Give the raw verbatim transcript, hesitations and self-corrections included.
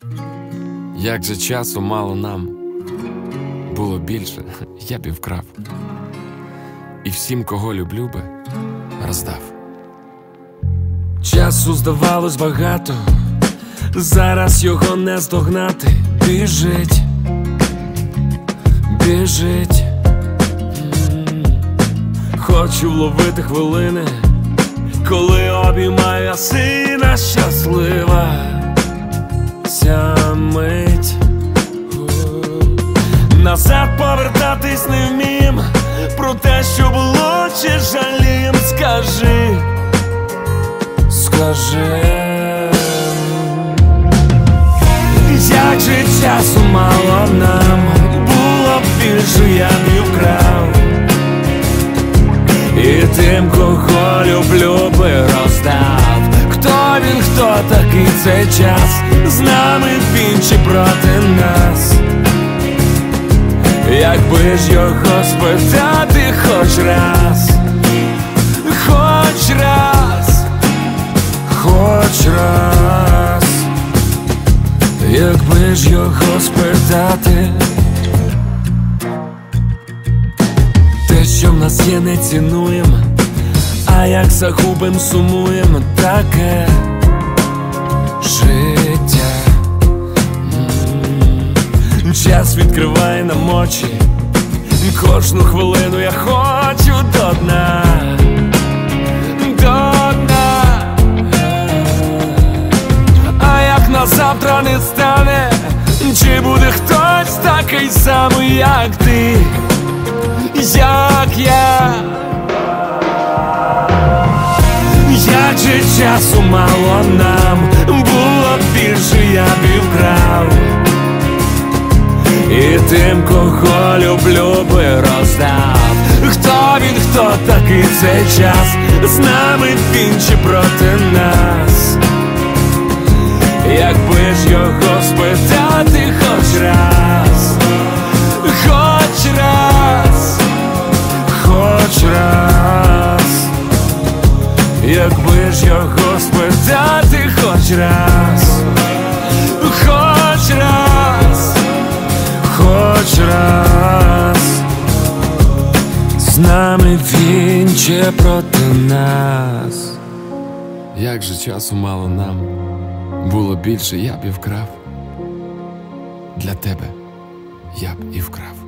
Як же часу мало нам, було більше, я б і вкрав, і всім, кого люблю би, роздав. Часу здавалось багато, зараз його не здогнати. Біжить, біжить. Хочу вловити хвилини, коли обіймає сина щаслива ця мить. Назад повертатись не вмім, про те, що було, чи жалім. Скажи, скажи, як же часу мало нам, було б більше, я б і вкрав, і тим, кого люблю, би роздав. Хто він, хто такий цей час, з нами він чи проти нас? Якби ж його спитати хоч раз, хоч раз, хоч раз, якби ж його спитати. Те, що в нас є, не цінуєм, а як загубим, сумуєм. Таке життя. М-м-м. Час відкриває нам очі, кожну хвилину я хочу до дна, до дна. А як на завтра не стане, чи буде хтось такий самий, як ти, як я? Як же часу мало нам, було б більше, я б і вкрав, і тим, кого люблю, би роздав. Хто він, хто такий цей час, з нами він чи проти нас? Якби ж його спитати хоч раз, хоч раз, хоч раз, якби ж його спитати хоч раз, хоч раз, хоч раз, з нами він чи проти нас? Як же часу мало нам, було більше, я б і вкрав, для тебе я б і вкрав.